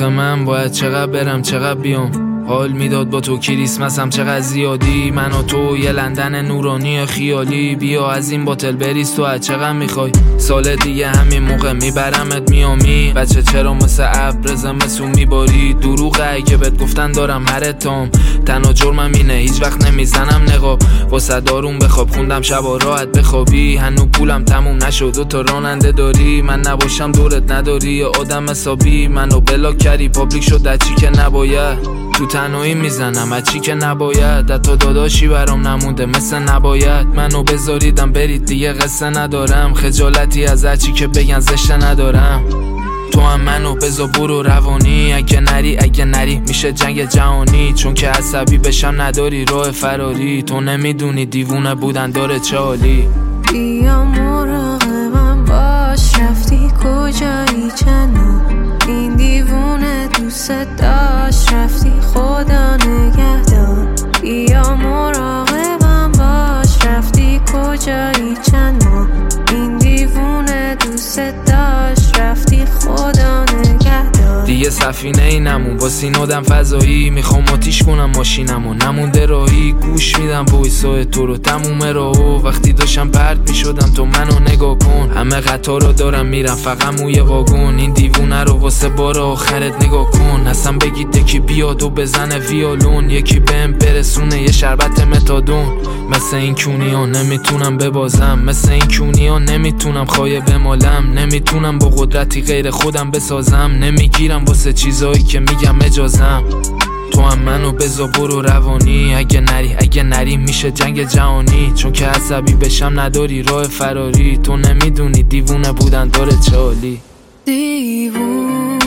آخه من باید چقدر برم چقدر بیام، حال میداد با تو کریسمسم چقدر زیادی، من و تو یه لندن نورانی خیالی، بیا از این باتل بریز تو از چقدر میخوای، سال دیگه همین موقع میبرمت میامی، بچه چرا مثل ابر زمستون میباری، دروغه اگه بهت گفتن دارم هر تام، تنها جرمم اینه هیچ وقت نمیزنم نقاب، با صدارون بخواب خوندم شبا راحت بخوابی، هنو پولم تموم نشد دو تا راننده داری، من نباشم دورت نداری یه آدم حسابی، منو بلاک کردی پابلیک شد از چی که نباید، تو تنهایی میزنم از چی که نباید، حتی داداشی برام نمونده مثل نباید، منو بذاریدم برید دیگه قصه ندارم، خجالتی از هر چی که بگن زشته ندارم، تو هم منو بذار برو روانی، اگه نری میشه جنگ جهانی، چون که عصبی بشم نداری راه فراری، تو نمیدونی دیوونه بودن داره چه حالی، بیا مراقبم باش رفتی کجایی چنو، این دیوونه دوست داشت رفتی خدا نگهدار، بیا مراقبم باش رفتی کجایی چند ماه، این دیوونه دوست داشت رفتی خدا نگهدار، دیگه سفینه ای نمون با سینادم فضایی، میخوام آتیش کنم ماشینمو نمونده راهی، گوش میدم وایسای تو رو تموم راهو، وقتی داشتم پرد میشدم تو منو نگاه کن، همه قطار رو دارم میرم فقط موی واگن، این دیوونه رو واسه بار آخرت نگاه کن، اصلا بگید یکی بیاد و بزنه ویولون، یکی بهم برسونه یه شربت متادون، مثل این کونیا نمیتونم ببازم، مثل این کونیا نمیتونم خایه بمالم، نمیتونم با قدرتی غیر خودم بسازم، نمیگیرم واسه چیزایی که میگم اجازم، تو هم منو بذار برو روانی، اگه نری میشه جنگ جهانی، چون که عصبی بشم نداری راه فراری، تو نمیدونی دیوونه بودن داره چه حالی، دیوونه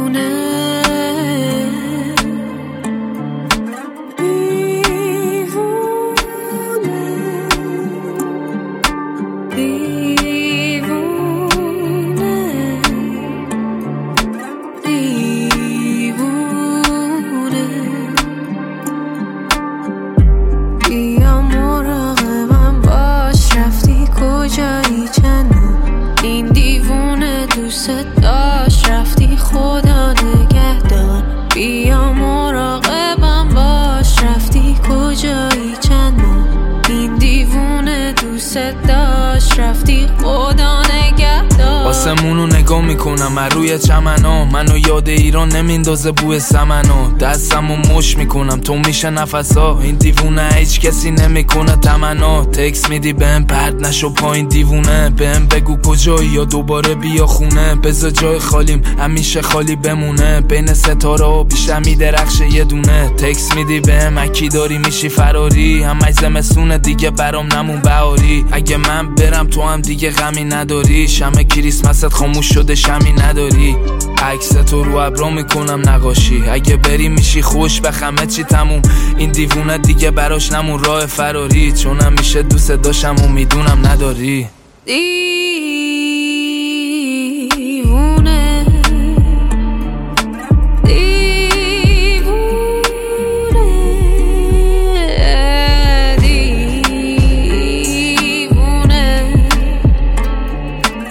بیا مراقبم باش رفتی کجایی چنو، این دیوونه دوست داشت رفتی خدا نگهدار، بیا مراقبم باش رفتی کجایی چنو، این دیوونه دوست داشت رفتی خدا نگهدار، آسمونو نگاه میکنم من روی چمنا، منو یاد ایران نمیندازه بوی سمنا، دستمو مش میکنم تو میشه نفسا، این دیوونه هیچ کسی نمیکنه تمنا، تکس میدی بهم پرد نشو پایین دیوونه، بهم بگو کجایی یا دوباره بیا خونه، بذار جای خالیم همیشه خالی بمونه، بین ستاره بیشتر میدرخشه یه دونه، تکس میدی بهم اکی داری میشی فراری، همش زمستونه دیگه برام نمون بهاری، اگه من برم تو هم دیگه غمی نداری، شمع کریسمست خاموش شده شمی نداری، عکس تو رو ابرا میکنم نقاشی، اگه بری میشی خوش به همه چی تموم، این دیوونه دیگه براش نمون راه فراری، چون همیشه دوست داشتم و میدونم نداری، دیوونه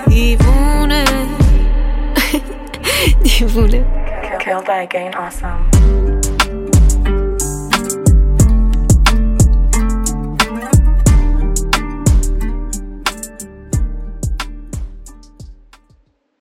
Killed by Again Awesome.